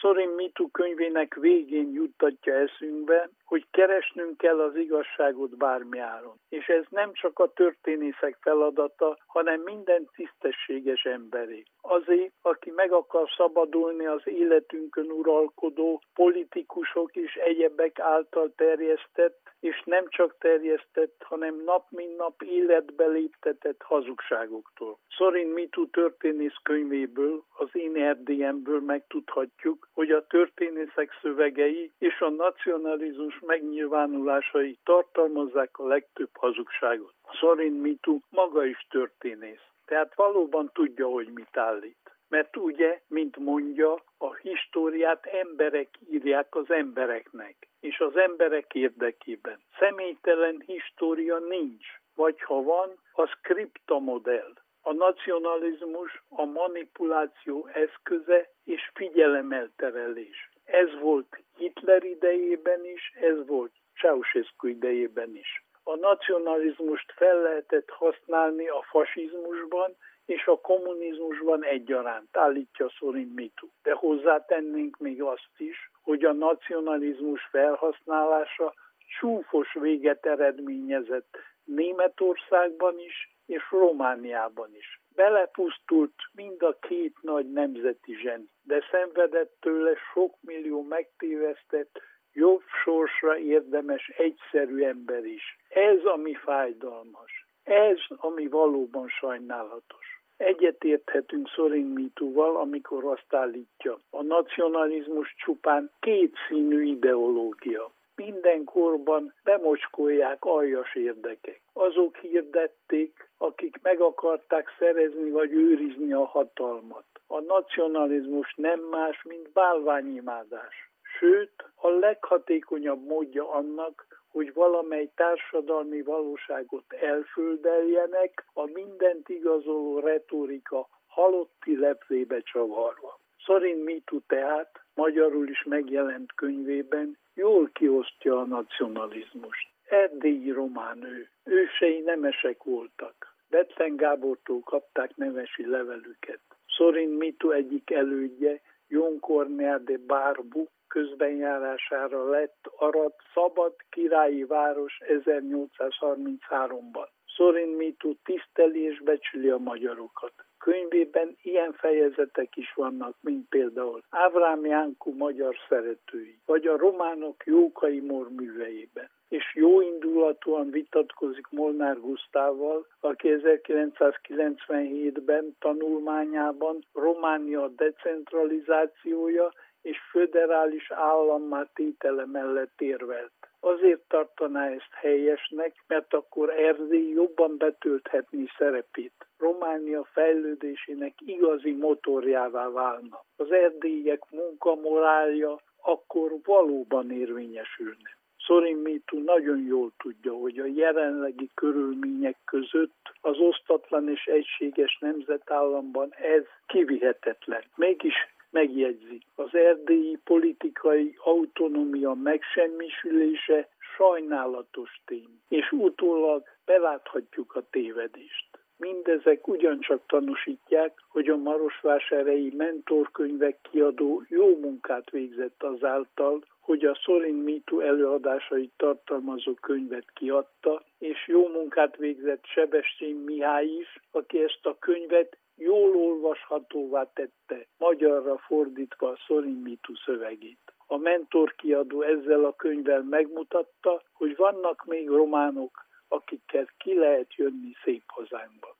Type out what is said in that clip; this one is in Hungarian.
Sorin Mitu könyvének végén juttatja eszünkbe, hogy keresnünk kell az igazságot bármiáron. És ez nem csak a történészek feladata, hanem minden tisztességes emberé. Azért, aki meg akar szabadulni az életünkön uralkodó politikusok és egyebek által terjesztett, és nem csak terjesztett, hanem nap mint nap életbe léptetett hazugságoktól. Sorin Mitu történész könyvéből, az Én Erdélyemből megtudhatjuk, hogy a történészek szövegei és a nacionalizmus megnyilvánulásai tartalmazzák a legtöbb hazugságot. Sorin Mitu maga is történész, tehát valóban tudja, hogy mit állít. Mert ugye, mint mondja, a históriát emberek írják az embereknek, és az emberek érdekében. Személytelen história nincs, vagy ha van, az kriptomodell. A nacionalizmus a manipuláció eszköze és figyelemelterelés. Ez volt Hitler idejében is, ez volt Ceausescu idejében is. A nacionalizmust fel lehetett használni a fasizmusban és a kommunizmusban egyaránt, állítja Sorin Mitu. De hozzátennénk még azt is, hogy a nacionalizmus felhasználása csúfos véget eredményezett Németországban is és Romániában is. Belepusztult mind a két nagy nemzeti zseni, de szenvedett tőle sok millió megtévesztett, jobb sorsra érdemes egyszerű ember is. Ez, ami fájdalmas. Ez, ami valóban sajnálatos. Egyetérthetünk Sorin Mituval, amikor azt állítja, a nacionalizmus csupán kétszínű ideológia. Minden korban bemocskolják aljas érdekek. Azok hirdették, akik meg akarták szerezni vagy őrizni a hatalmat. A nacionalizmus nem más, mint bálványimádás. Sőt, a leghatékonyabb módja annak, hogy valamely társadalmi valóságot elföldeljenek, a mindent igazoló retorika halotti leplébe csavarva. Sorin Mitu tehát, magyarul is megjelent könyvében, jól kiosztja a nacionalizmust. Erdélyi román ő. Ősei nemesek voltak. Bethlen Gábortól kapták nemesi levelüket. Sorin Mitu egyik elődje, Jon Cornél de Barbu közbenjárására lett Arad szabad királyi város 1833-ban. Sorin Mitu tiszteli és becsüli a magyarokat. Könyvében ilyen fejezetek is vannak, mint például Ávrám Jánkó magyar szeretői, vagy a románok Jókai Mór műveiben. És jóindulatúan vitatkozik Molnár Gusztávval, aki 1997-ben tanulmányában Románia decentralizációja és föderális állammá tétele mellett érvelt. Azért tartaná ezt helyesnek, mert akkor Erdély jobban betölthetné szerepét. Románia fejlődésének igazi motorjává válna. Az erdélyiek munkamorálja akkor valóban érvényesülne. Sorin Mitu nagyon jól tudja, hogy a jelenlegi körülmények között az osztatlan és egységes nemzetállamban ez kivihetetlen. Mégis megjegyzi, az erdélyi politikai autonómia megsemmisülése sajnálatos tény, és utólag beláthatjuk a tévedést. Mindezek ugyancsak tanúsítják, hogy a marosvásárhelyi mentorkönyvek kiadó jó munkát végzett azáltal, hogy a Sorin Mitu előadásait tartalmazó könyvet kiadta, és jó munkát végzett Sebestyén Mihály is, aki ezt a könyvet jól olvashatóvá tette, magyarra fordítva a Sorin Mitu szövegét. A mentorkiadó ezzel a könyvvel megmutatta, hogy vannak még románok, akikkel ki lehet jönni szép hazánkba.